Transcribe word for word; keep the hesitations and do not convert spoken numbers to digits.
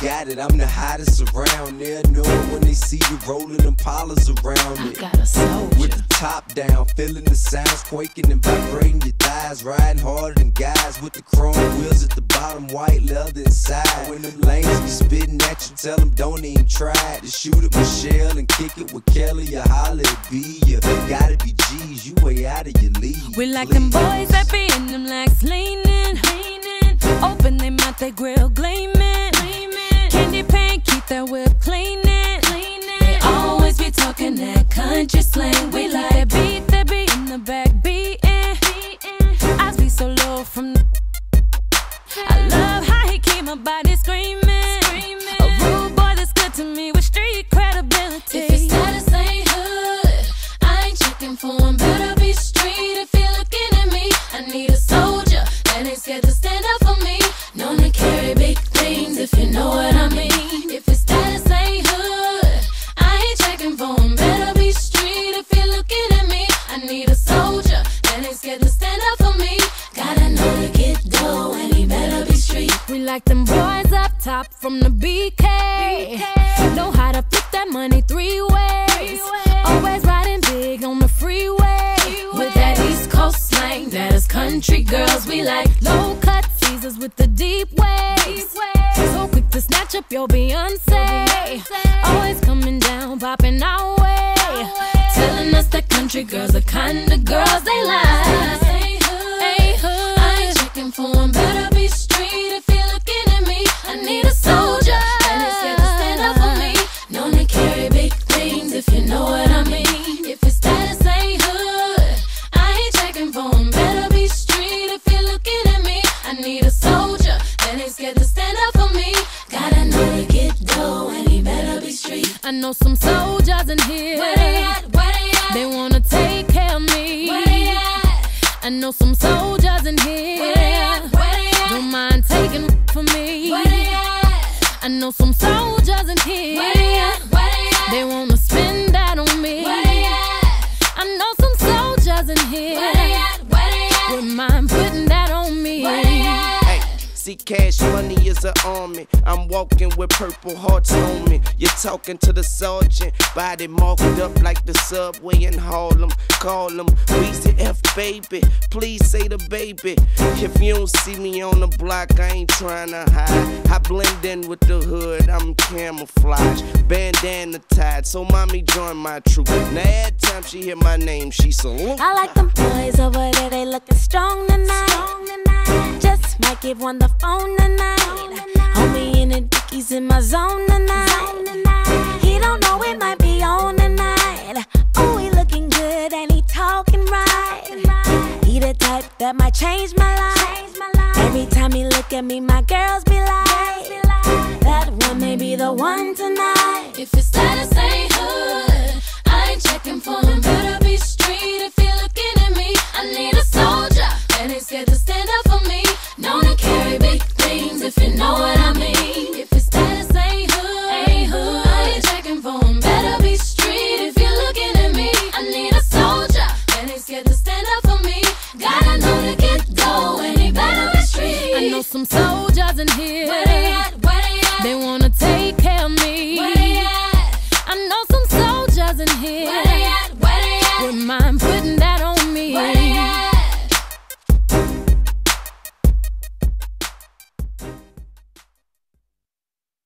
got it, I'm the hottest around. They'll know it when they see you rolling them polars around it. I got a soldier. With the top down, feeling the sounds quaking and vibrating your thighs. Riding harder than guys with the chrome wheels at the bottom, white leather inside. When them lanes be spitting at you, tell them don't even try to shoot at Michelle and kick it with Kelly or holler at B. You gotta be G's, you way out of your league. We like them boys that be in them legs leaning, leaning. Open they mouth, they grill gleaming, gleaming. Candy paint, keep that whip cleaning, cleaning. They always be talking that country slang. We like that beat, that beat in the back beating. I be so low from the I love how he keep my body screaming, screaming. A rude boy that's good to me with street credibility. If his status ain't hood, I ain't checking for him. Better be street if you're looking at me. I need a soldier that ain't scared to stand up for me. Known to carry big things if you know what I mean. If his status ain't hood, I ain't checking for him. Better be street if you're looking at me. I need a soldier that ain't scared to stand up for me. Gotta know to get dough and he better be street. We like them boys up top from the B K. Know how to flip that money three ways. Always riding big on the freeway. With that East Coast slang, that is country girls we like. Low cut Caesars with the deep waves. So quick to snatch up your Beyonce. Always coming down, popping our way. Telling us that country girls the kind of girls they like. Ain't hood. I ain't checking for him. Better be street if you're looking at me. I need a soldier that is scared to stand up for me. Known to carry big things if you know what I mean. If his status ain't hood, I ain't checking for him. Better be street if you're looking at me. I need a soldier that ain't scared to stand up for me. Gotta know to get dough and he better be street. I know some soldiers in here. Where they at? Where they at? They wanna take care of me. Where they at? I know some soldiers in here. Where they at? Where they at? Don't mind taking for me. Where they at? I know some soldiers in here. Where they at? Where they at? They wanna spend that on me. Where they at? I know some soldiers in here. Where they at? Where they at? Wouldn't mind putting that on me. Where they at? See, cash money is an army. I'm walking with purple hearts on me. You're talking to the sergeant, body marked up like the subway in Harlem. Call him Weezy F, baby. Please say the baby. If you don't see me on the block, I ain't trying to hide. I blend in with the hood, I'm camouflage. Bandana tied, so mommy join my troop. Now every time she hear my name, she salute. I like them boys over there, they looking strong tonight. Strong tonight. Just might give one the phone tonight. Homie in the dickies in my zone tonight. He don't know it might be on tonight. Oh, he looking good and he talking right. He the type that might change my life. Every time he look at me, my girls be like, that one may be the one tonight. If his status ain't hood, I ain't checking for him. Better be street if you're looking at me. I need a soldier that ain't scared to stand up for me. Known to carry big things if you know what I mean. If his status ain't hood, ain't hood, I ain't checking for him. Better be street if you're looking at me. I need a soldier that ain't scared to stand up for me. Gotta know to get dough and he better be street. I know some soldiers in here. Where they at? Where they at? They wanna take care of me. Where they at? I know some soldiers in here. Where they at? Where they at? Wouldn't mind putting that